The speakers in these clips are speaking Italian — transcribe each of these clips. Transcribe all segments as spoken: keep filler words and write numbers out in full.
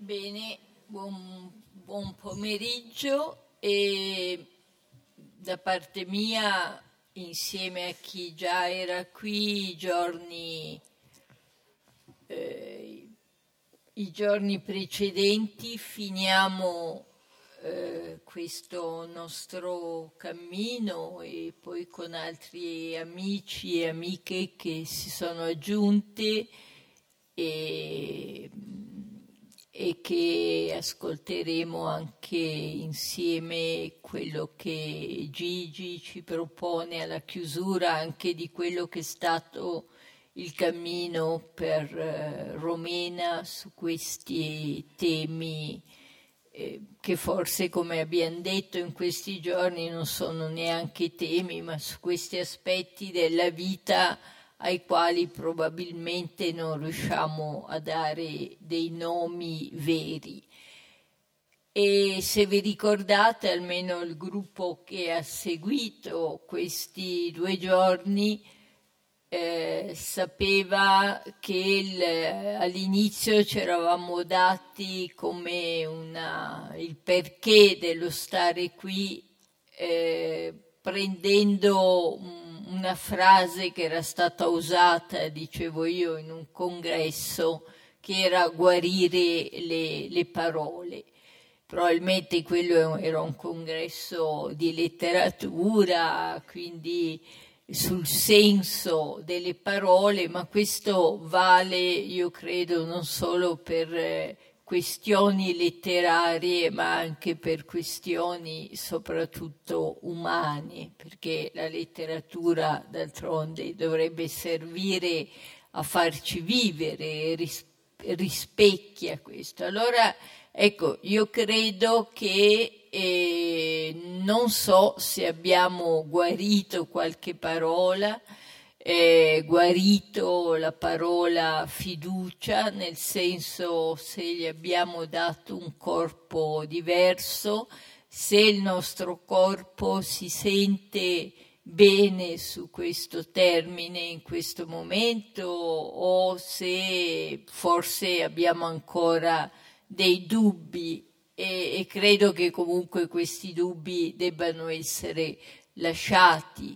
Bene, buon, buon pomeriggio e da parte mia, insieme a chi già era qui i giorni, eh, i giorni precedenti, finiamo eh, questo nostro cammino e poi con altri amici e amiche che si sono aggiunte e e che ascolteremo anche insieme quello che Gigi ci propone alla chiusura anche di quello che è stato il cammino per eh, Romena su questi temi eh, che forse, come abbiamo detto in questi giorni, non sono neanche temi, ma su questi aspetti della vita ai quali probabilmente non riusciamo a dare dei nomi veri. E se vi ricordate, almeno il gruppo che ha seguito questi due giorni eh, sapeva che il, all'inizio ci eravamo dati come una, il perché dello stare qui, eh, prendendo un una frase che era stata usata, dicevo io, in un congresso, che era guarire le, le parole. Probabilmente quello era un congresso di letteratura, quindi sul senso delle parole, ma questo vale, io credo, non solo per eh, questioni letterarie, ma anche per questioni soprattutto umane, perché la letteratura d'altronde dovrebbe servire a farci vivere, ris- rispecchia questo. Allora, ecco, io credo che eh, non so se abbiamo guarito qualche parola, Eh, guarito la parola fiducia, nel senso se gli abbiamo dato un corpo diverso, se il nostro corpo si sente bene su questo termine in questo momento o se forse abbiamo ancora dei dubbi e, e credo che comunque questi dubbi debbano essere lasciati.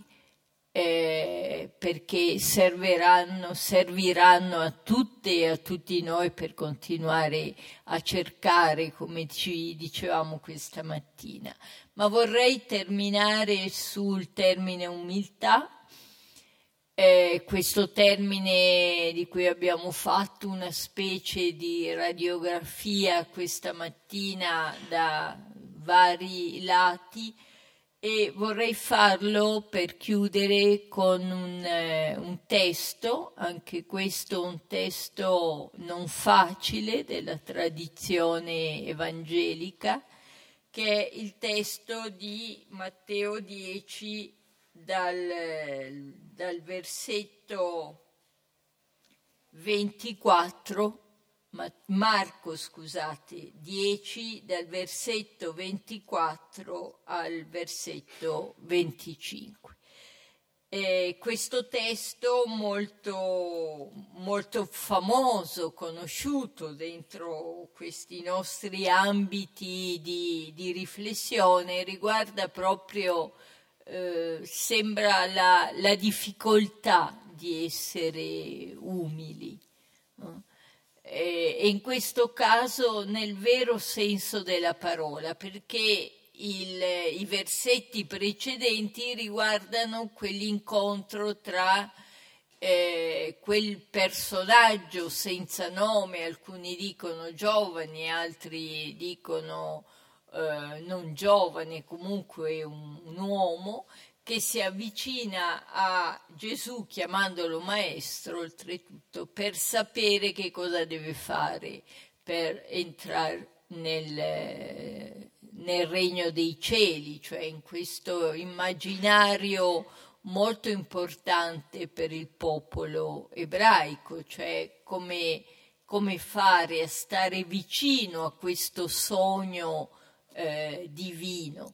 Eh, perché serviranno, serviranno a tutte e a tutti noi per continuare a cercare, come ci dicevamo questa mattina. Ma vorrei terminare sul termine umiltà, eh, questo termine di cui abbiamo fatto una specie di radiografia questa mattina da vari lati, e vorrei farlo per chiudere con un, eh, un testo, anche questo un testo non facile della tradizione evangelica, che è il testo di Matteo dieci dal, dal versetto ventiquattro, Marco, scusate, dieci dal versetto ventiquattro al versetto venticinque. Eh, questo testo molto, molto famoso, conosciuto dentro questi nostri ambiti di, di riflessione, riguarda proprio, eh, sembra la, la difficoltà di essere umili, no? E in questo caso nel vero senso della parola, perché il, i versetti precedenti riguardano quell'incontro tra eh, quel personaggio senza nome, alcuni dicono giovane, altri dicono eh, non giovane, comunque un, un uomo, che si avvicina a Gesù chiamandolo maestro, oltretutto, per sapere che cosa deve fare per entrare nel, nel regno dei cieli, cioè in questo immaginario molto importante per il popolo ebraico, cioè come, come fare a stare vicino a questo sogno eh, divino.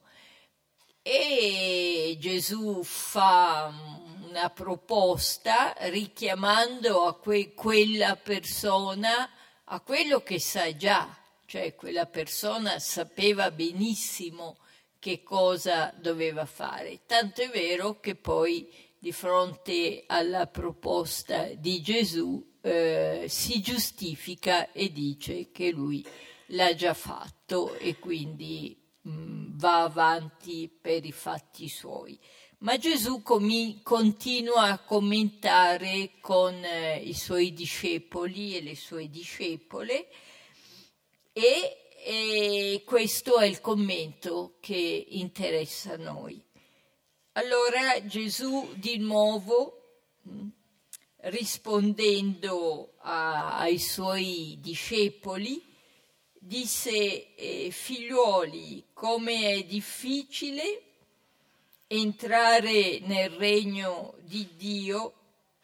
E Gesù fa una proposta richiamando a que- quella persona a quello che sa già, cioè quella persona sapeva benissimo che cosa doveva fare. Tanto è vero che poi di fronte alla proposta di Gesù eh, si giustifica e dice che lui l'ha già fatto e quindi mh, va avanti per i fatti suoi. Ma Gesù comi- continua a commentare con eh, i suoi discepoli e le sue discepole e, e questo è il commento che interessa a noi. Allora Gesù di nuovo, mh, rispondendo a, ai suoi discepoli, disse: eh, figliuoli, come è difficile entrare nel regno di Dio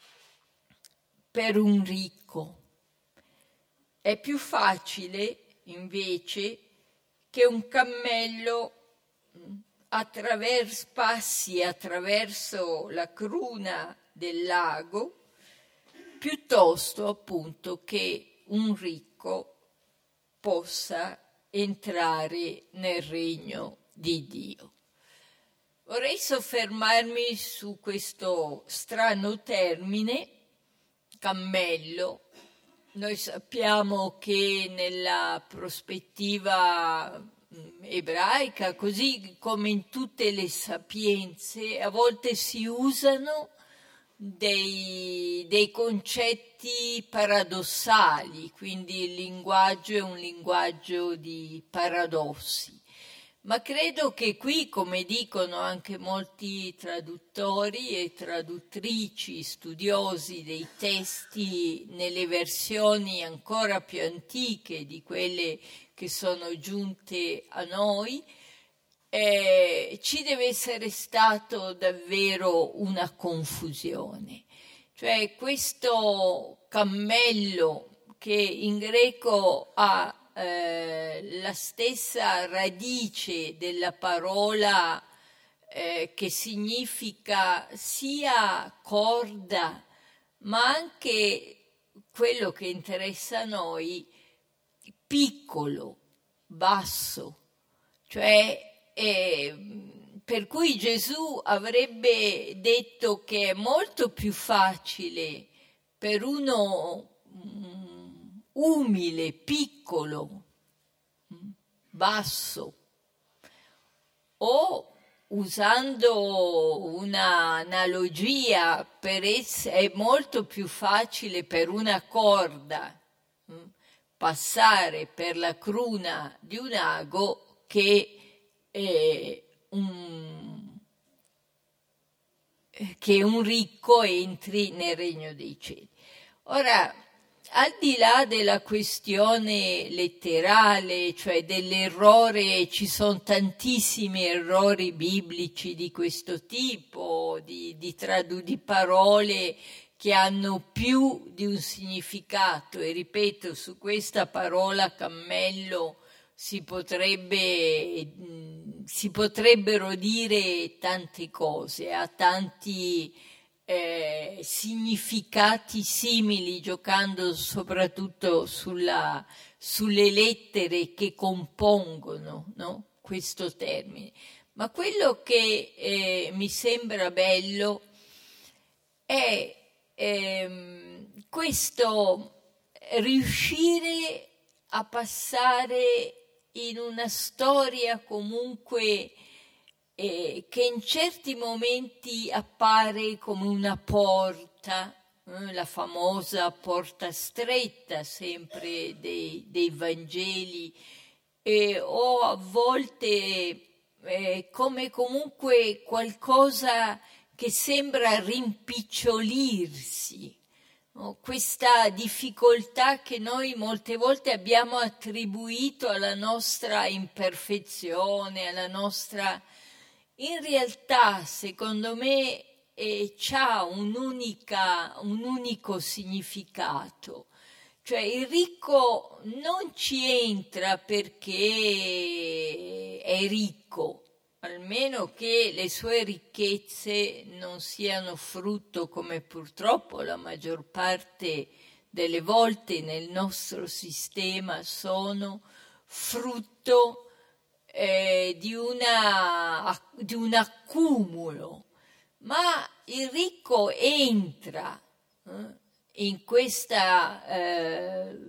per un ricco. È più facile invece che un cammello attraverso, passi attraverso la cruna del lago, piuttosto appunto che un ricco possa entrare nel regno di Dio. Vorrei soffermarmi su questo strano termine, cammello. Noi sappiamo che nella prospettiva ebraica, così come in tutte le sapienze, a volte si usano dei, dei concetti paradossali, quindi il linguaggio è un linguaggio di paradossi. Ma credo che qui, come dicono anche molti traduttori e traduttrici, studiosi dei testi nelle versioni ancora più antiche di quelle che sono giunte a noi, eh, ci deve essere stato davvero una confusione. Cioè questo cammello che in greco ha Eh, la stessa radice della parola eh, che significa sia corda, ma anche quello che interessa a noi, piccolo, basso, cioè eh, per cui Gesù avrebbe detto che è molto più facile per uno umile, piccolo, basso, o usando un'analogia, per ess- è molto più facile per una corda mh, passare per la cruna di un ago che, eh, un, che un ricco entri nel regno dei cieli. Ora, al di là della questione letterale, cioè dell'errore, ci sono tantissimi errori biblici di questo tipo, di, di, tradu- di parole che hanno più di un significato, e ripeto, su questa parola cammello si potrebbe, si potrebbero dire tante cose, ha tanti Eh, significati simili, giocando soprattutto sulla, sulle lettere che compongono, no? Questo termine. Ma quello che eh, mi sembra bello è ehm, questo riuscire a passare in una storia comunque Eh, che in certi momenti appare come una porta, eh, la famosa porta stretta sempre dei, dei Vangeli, eh, o a volte eh, come comunque qualcosa che sembra rimpicciolirsi, no? Questa difficoltà che noi molte volte abbiamo attribuito alla nostra imperfezione, alla nostra... In realtà, secondo me, eh, c'ha un'unica, un unico significato. Cioè il ricco non ci entra perché è ricco, almeno che le sue ricchezze non siano frutto, come purtroppo la maggior parte delle volte nel nostro sistema sono, frutto eh, di, una, di un accumulo, ma il ricco entra eh, in questa, eh,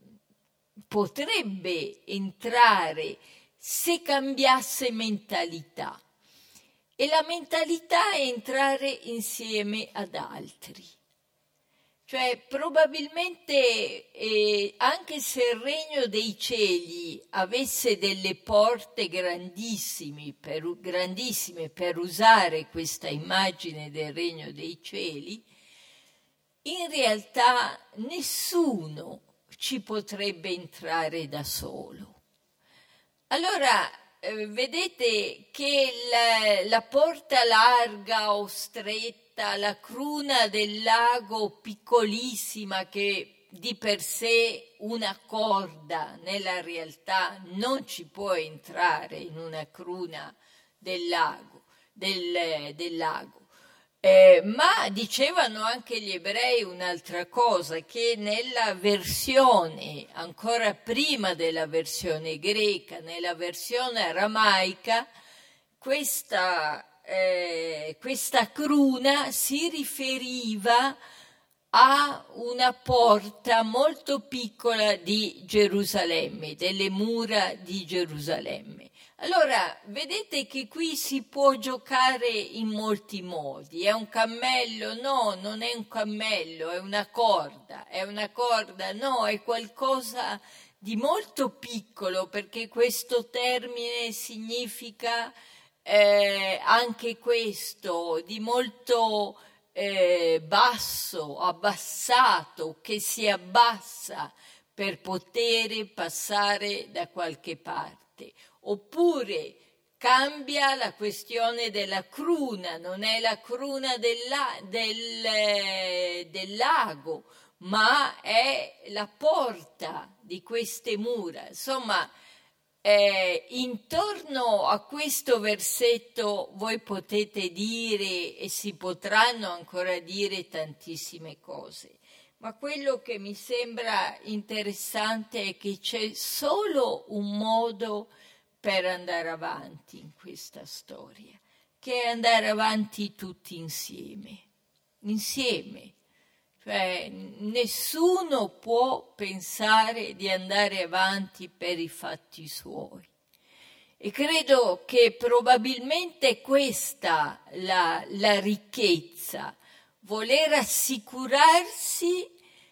potrebbe entrare se cambiasse mentalità. E la mentalità è entrare insieme ad altri. Cioè, probabilmente, eh, anche se il regno dei cieli avesse delle porte grandissime per, grandissime per usare questa immagine del regno dei cieli, in realtà nessuno ci potrebbe entrare da solo. Allora, eh, vedete che la, la porta larga o stretta, la cruna del lago piccolissima che di per sé una corda nella realtà non ci può entrare in una cruna del lago, del, del lago. Eh, ma dicevano anche gli ebrei un'altra cosa, che nella versione, ancora prima della versione greca, nella versione aramaica, questa, eh, questa cruna si riferiva a una porta molto piccola di Gerusalemme, delle mura di Gerusalemme. Allora, vedete che qui si può giocare in molti modi. È un cammello? No, non è un cammello, è una corda. È una corda? No, è qualcosa di molto piccolo, perché questo termine significa eh, anche questo, di molto eh, basso, abbassato, che si abbassa per poter passare da qualche parte. Oppure cambia la questione della cruna, non è la cruna del, del, del lago, ma è la porta di queste mura. Insomma, eh, intorno a questo versetto voi potete dire, e si potranno ancora dire, tantissime cose. Ma quello che mi sembra interessante è che c'è solo un modo per andare avanti in questa storia, che è andare avanti tutti insieme, insieme. Cioè, nessuno può pensare di andare avanti per i fatti suoi. E credo che probabilmente questa la, la ricchezza, voler assicurarsi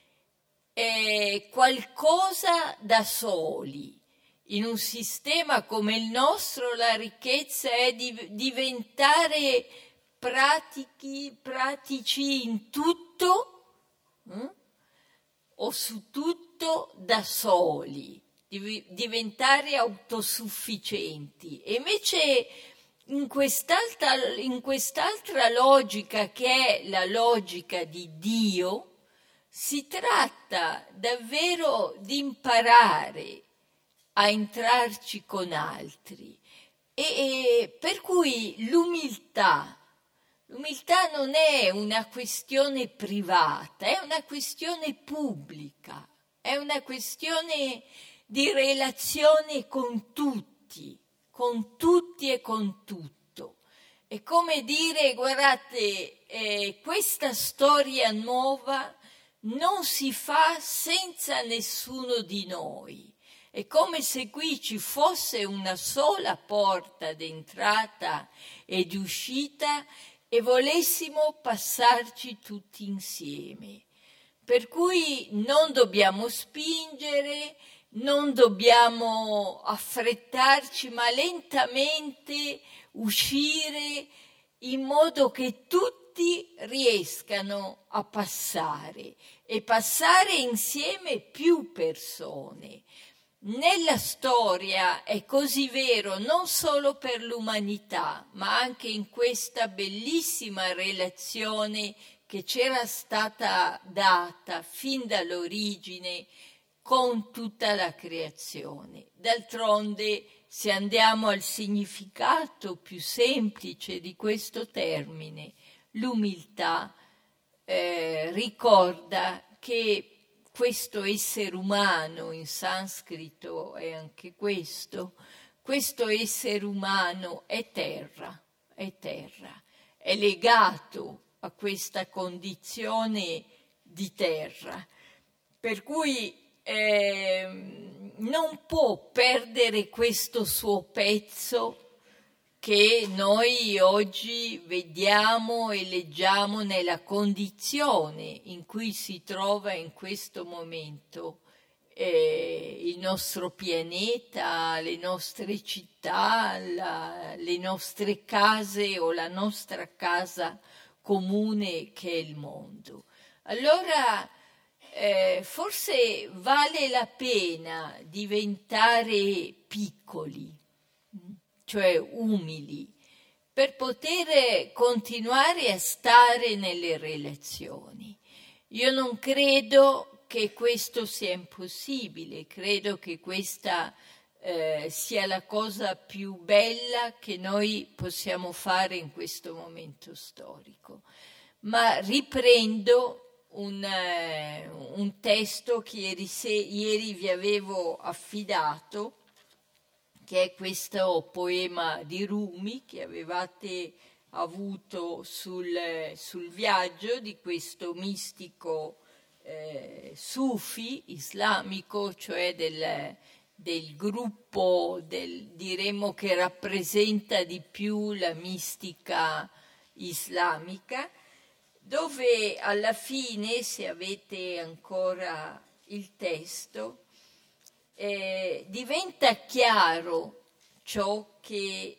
eh, qualcosa da soli. In un sistema come il nostro la ricchezza è di diventare pratichi, pratici in tutto eh? o su tutto da soli, di diventare autosufficienti. E invece in quest'altra, in quest'altra logica, che è la logica di Dio, si tratta davvero di imparare a entrarci con altri, e, e per cui l'umiltà, l'umiltà non è una questione privata, è una questione pubblica, è una questione di relazione con tutti, con tutti e con tutto. È come dire, guardate, eh, questa storia nuova non si fa senza nessuno di noi. È come se qui ci fosse una sola porta d'entrata e di uscita e volessimo passarci tutti insieme. Per cui non dobbiamo spingere, non dobbiamo affrettarci, ma lentamente uscire in modo che tutti riescano a passare e passare insieme più persone. Nella storia è così vero non solo per l'umanità, ma anche in questa bellissima relazione che c'era stata data fin dall'origine con tutta la creazione. D'altronde, se andiamo al significato più semplice di questo termine, l'umiltà eh, ricorda che questo essere umano, in sanscrito è anche questo, questo essere umano è terra, è terra, è legato a questa condizione di terra, per cui eh, non può perdere questo suo pezzo che noi oggi vediamo e leggiamo nella condizione in cui si trova in questo momento eh, il nostro pianeta, le nostre città, la, le nostre case o la nostra casa comune che è il mondo. Allora eh, forse vale la pena diventare piccoli, cioè umili, per poter continuare a stare nelle relazioni. Io non credo che questo sia impossibile, credo che questa eh, sia la cosa più bella che noi possiamo fare in questo momento storico. Ma riprendo un, eh, un testo che ieri, se, ieri vi avevo affidato, che è questo poema di Rumi che avevate avuto sul, sul viaggio di questo mistico eh, sufi islamico, cioè del, del gruppo, del, diremmo che rappresenta di più la mistica islamica, dove alla fine, se avete ancora il testo, Eh, diventa chiaro ciò che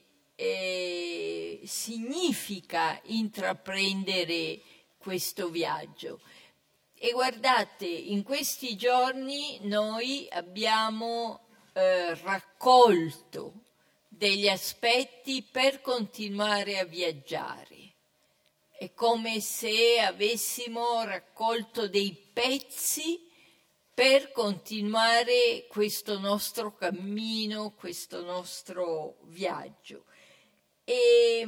eh, significa intraprendere questo viaggio. E guardate, in questi giorni noi abbiamo eh, raccolto degli aspetti per continuare a viaggiare. È come se avessimo raccolto dei pezzi per continuare questo nostro cammino, questo nostro viaggio. E,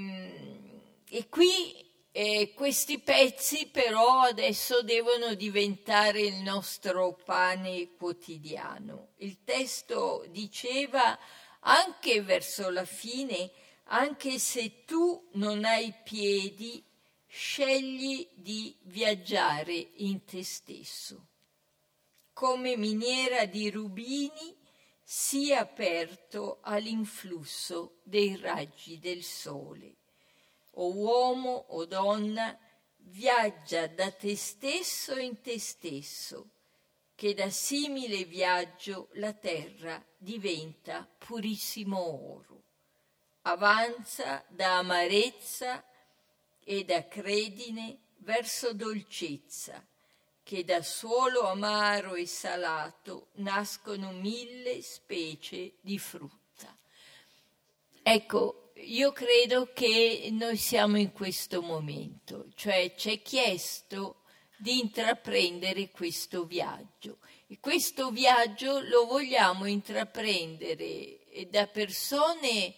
e qui eh, questi pezzi però adesso devono diventare il nostro pane quotidiano. Il testo diceva anche verso la fine, anche se tu non hai piedi, scegli di viaggiare in te stesso. Come miniera di rubini, sii aperto all'influsso dei raggi del sole. O uomo o donna, viaggia da te stesso in te stesso, che da simile viaggio la terra diventa purissimo oro. Avanza da amarezza e da credine verso dolcezza, che da suolo amaro e salato nascono mille specie di frutta. Ecco, io credo che noi siamo in questo momento, cioè ci è chiesto di intraprendere questo viaggio. E questo viaggio lo vogliamo intraprendere da persone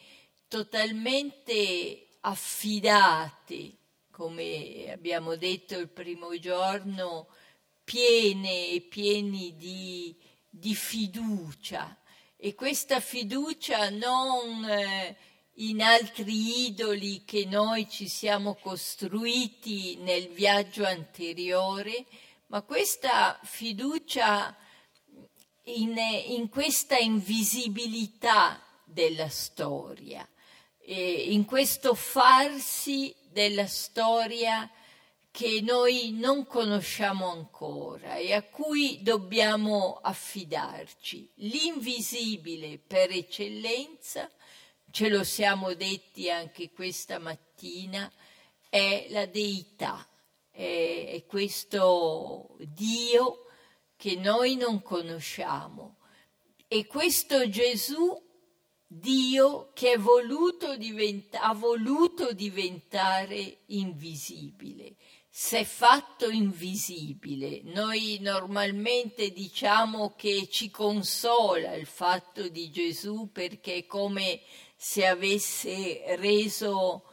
totalmente affidate, come abbiamo detto il primo giorno, piene e pieni di, di fiducia, e questa fiducia non eh, in altri idoli che noi ci siamo costruiti nel viaggio anteriore, ma questa fiducia in, in questa invisibilità della storia, eh, in questo farsi della storia che noi non conosciamo ancora e a cui dobbiamo affidarci. L'invisibile per eccellenza, ce lo siamo detti anche questa mattina, è la deità, è, è questo Dio che noi non conosciamo. E questo Gesù, Dio che è voluto diventa, ha voluto diventare invisibile. Si è fatto invisibile. Noi normalmente diciamo che ci consola il fatto di Gesù perché è come se avesse reso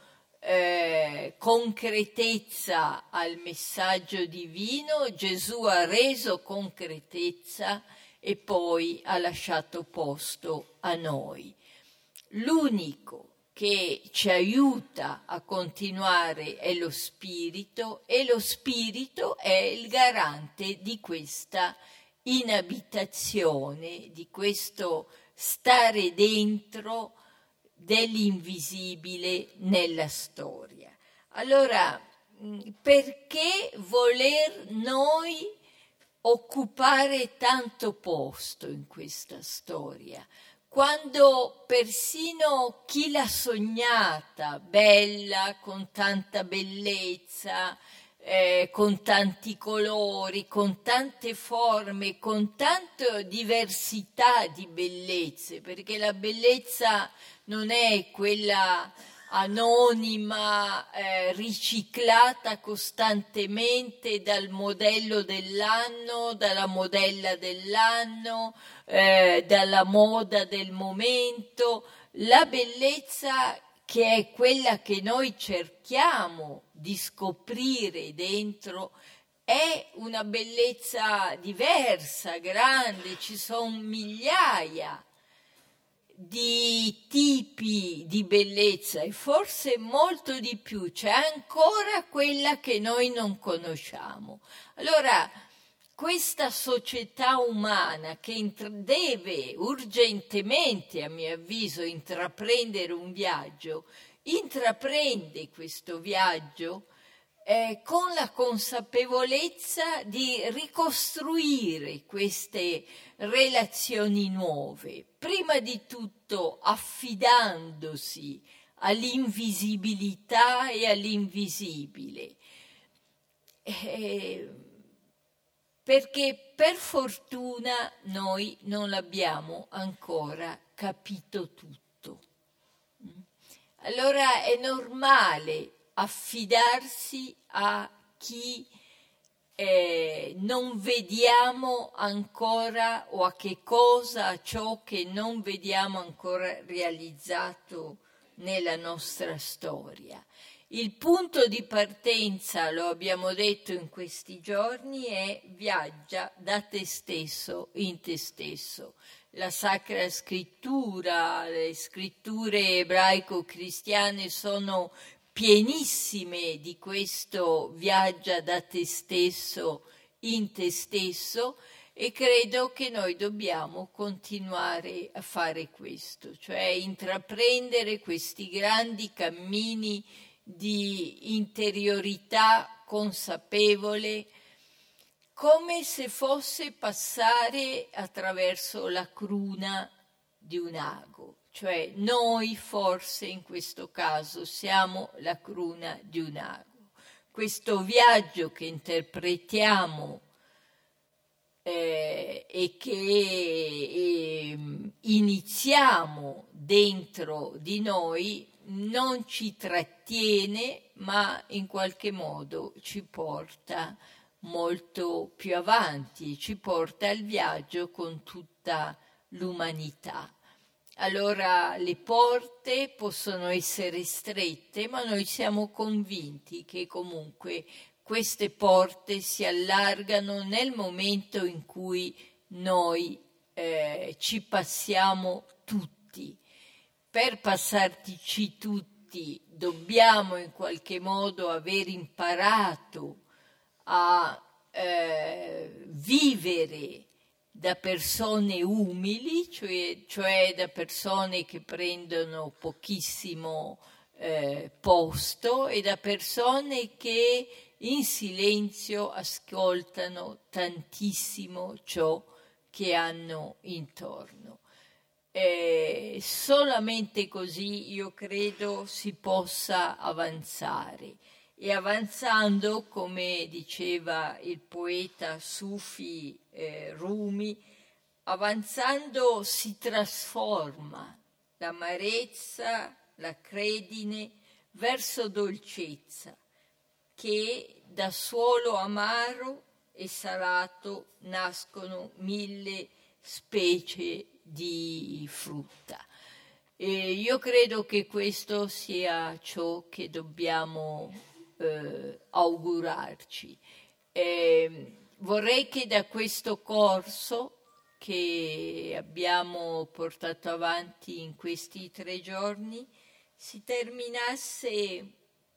eh, concretezza al messaggio divino, Gesù ha reso concretezza e poi ha lasciato posto a noi. L'unico che ci aiuta a continuare è lo Spirito, e lo Spirito è il garante di questa inabitazione, di questo stare dentro dell'invisibile nella storia. Allora, perché voler noi occupare tanto posto in questa storia, quando persino chi l'ha sognata, bella, con tanta bellezza, eh, con tanti colori, con tante forme, con tanta diversità di bellezze, perché la bellezza non è quella anonima, eh, riciclata costantemente dal modello dell'anno, dalla modella dell'anno, eh, dalla moda del momento. La bellezza che è quella che noi cerchiamo di scoprire dentro è una bellezza diversa, grande, ci sono migliaia di tipi di bellezza e forse molto di più, c'è ancora quella che noi non conosciamo. Allora, questa società umana che intra- deve urgentemente, a mio avviso, intraprendere un viaggio, intraprende questo viaggio eh, con la consapevolezza di ricostruire queste relazioni nuove, prima di tutto affidandosi all'invisibilità e all'invisibile. Eh, perché per fortuna noi non l'abbiamo ancora capito tutto. Allora è normale affidarsi a chi eh, non vediamo ancora, o a che cosa, a ciò che non vediamo ancora realizzato nella nostra storia. Il punto di partenza, lo abbiamo detto in questi giorni, è viaggia da te stesso in te stesso. La Sacra Scrittura, le scritture ebraico-cristiane sono pienissime di questo viaggia da te stesso in te stesso, e credo che noi dobbiamo continuare a fare questo, cioè intraprendere questi grandi cammini di interiorità consapevole, come se fosse passare attraverso la cruna di un ago. Cioè noi forse in questo caso siamo la cruna di un ago. Questo viaggio che interpretiamo eh, e che eh, iniziamo dentro di noi non ci trattiene, ma in qualche modo ci porta molto più avanti, ci porta al viaggio con tutta l'umanità. Allora le porte possono essere strette, ma noi siamo convinti che comunque queste porte si allargano nel momento in cui noi eh, ci passiamo tutti. Per passarci tutti dobbiamo in qualche modo aver imparato a eh, vivere da persone umili, cioè, cioè da persone che prendono pochissimo eh, posto, e da persone che in silenzio ascoltano tantissimo ciò che hanno intorno. Eh, solamente così io credo si possa avanzare, e avanzando, come diceva il poeta Sufi eh, Rumi, avanzando si trasforma l'amarezza, la credine verso dolcezza, che da suolo amaro e salato nascono mille specie di frutta. E io credo che questo sia ciò che dobbiamo eh, augurarci. E vorrei che da questo corso che abbiamo portato avanti in questi tre giorni si terminasse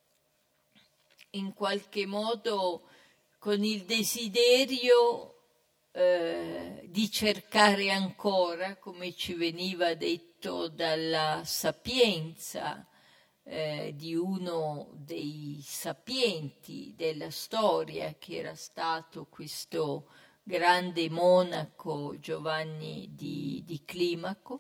in qualche modo con il desiderio eh, di cercare ancora, come ci veniva detto dalla sapienza eh, di uno dei sapienti della storia, che era stato questo grande monaco Giovanni di, di Climaco,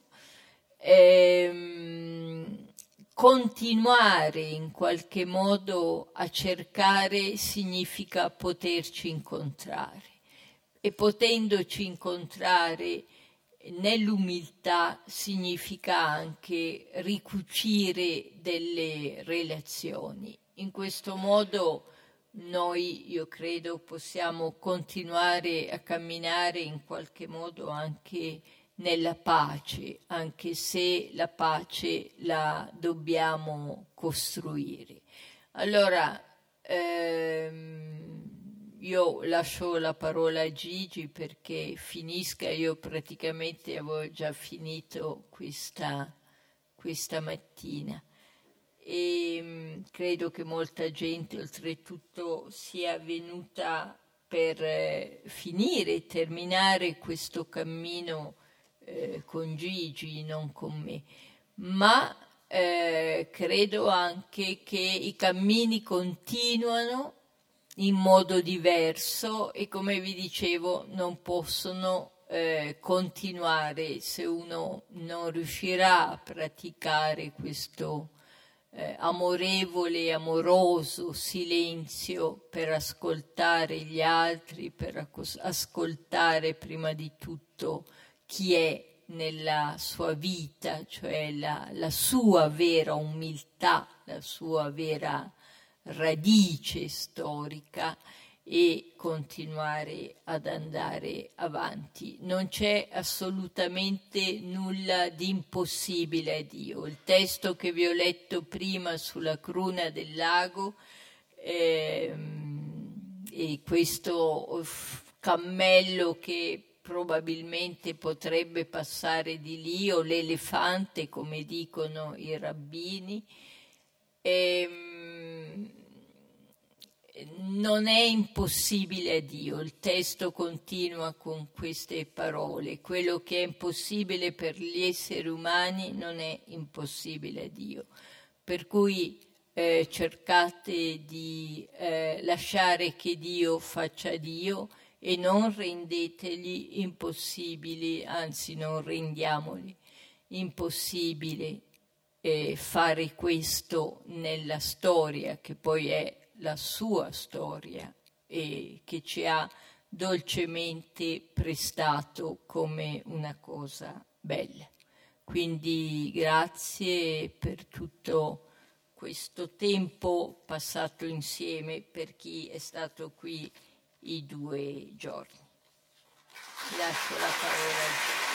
ehm, continuare in qualche modo a cercare significa poterci incontrare, e potendoci incontrare nell'umiltà significa anche ricucire delle relazioni. In questo modo noi, io credo, possiamo continuare a camminare in qualche modo anche nella pace, anche se la pace la dobbiamo costruire. Allora, ehm, io lascio la parola a Gigi perché finisca, io praticamente avevo già finito questa, questa mattina. E mh, credo che molta gente oltretutto sia venuta per eh, finire, terminare questo cammino eh, con Gigi, non con me, ma eh, credo anche che i cammini continuano in modo diverso e, come vi dicevo, non possono eh, continuare se uno non riuscirà a praticare questo eh, amorevole e amoroso silenzio per ascoltare gli altri, per accos- ascoltare prima di tutto chi è nella sua vita, cioè la, la sua vera umiltà, la sua vera radice storica, e continuare ad andare avanti. Non c'è assolutamente nulla di impossibile a Dio. Il testo che vi ho letto prima sulla cruna del lago ehm, e questo cammello che probabilmente potrebbe passare di lì, o l'elefante, come dicono i rabbini, ehm, non è impossibile a Dio. Il testo continua con queste parole: quello che è impossibile per gli esseri umani non è impossibile a Dio. Per cui eh, cercate di eh, lasciare che Dio faccia Dio e non rendetegli impossibili, anzi non rendiamoli impossibile eh, fare questo nella storia, che poi è la sua storia e che ci ha dolcemente prestato come una cosa bella. Quindi grazie per tutto questo tempo passato insieme, per chi è stato qui i due giorni. Lascio la parola.